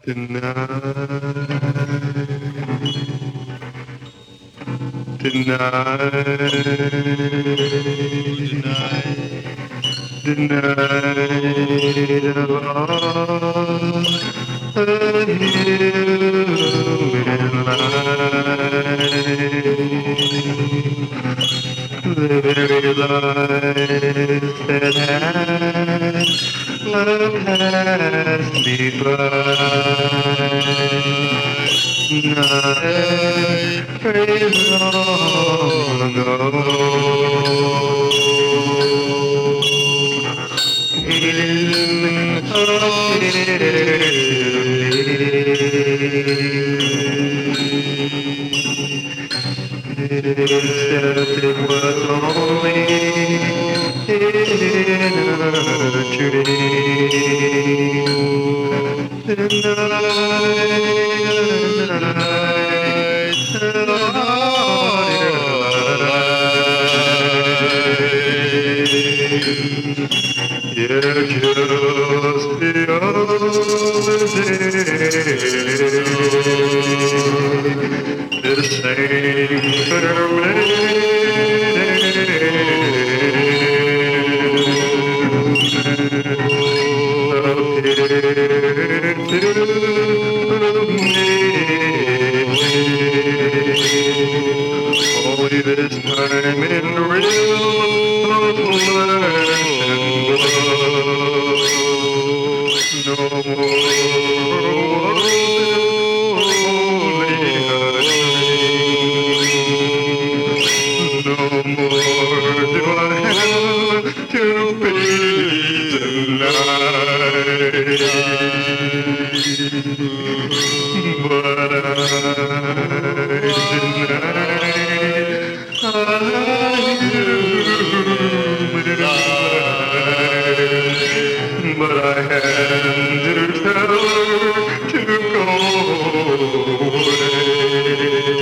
The night of all a human life, the very life that has love passed me by. Night very long ago. Except it was only in a dream. The night you're just the other day, the same only this time in real flesh and blood. No more lonely hunting. No more do I have to be tonight. But I but I had to tell her to go away.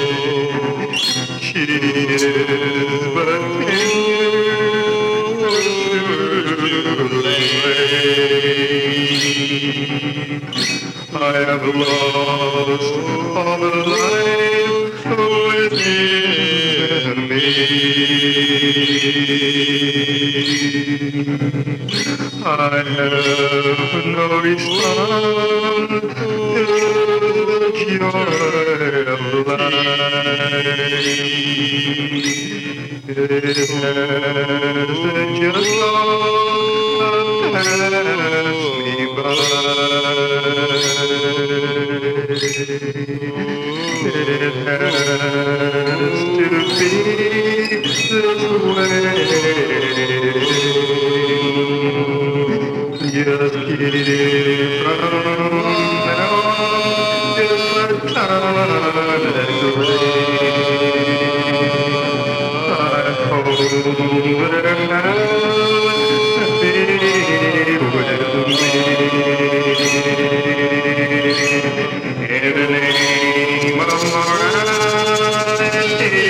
She is but 10 years too late. I have lost all the life within me. I have no response to the joy of life. It has just long passed me by. It has to be this way. Just keep from now on, just like time and grace. I hope that now be with me. In the name of morality,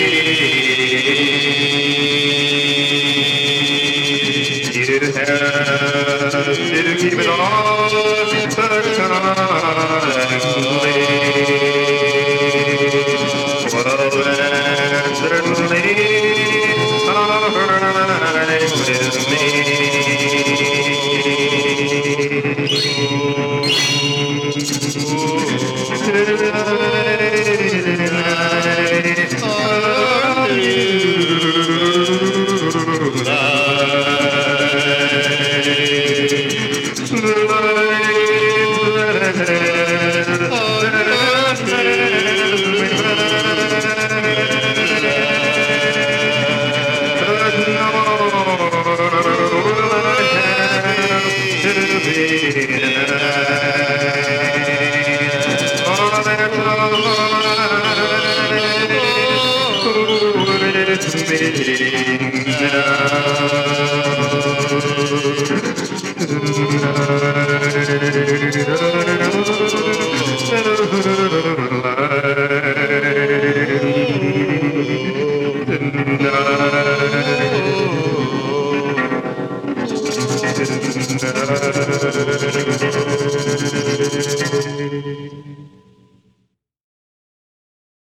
you have to keep it all perfectly. Well, that's certainly alright with me.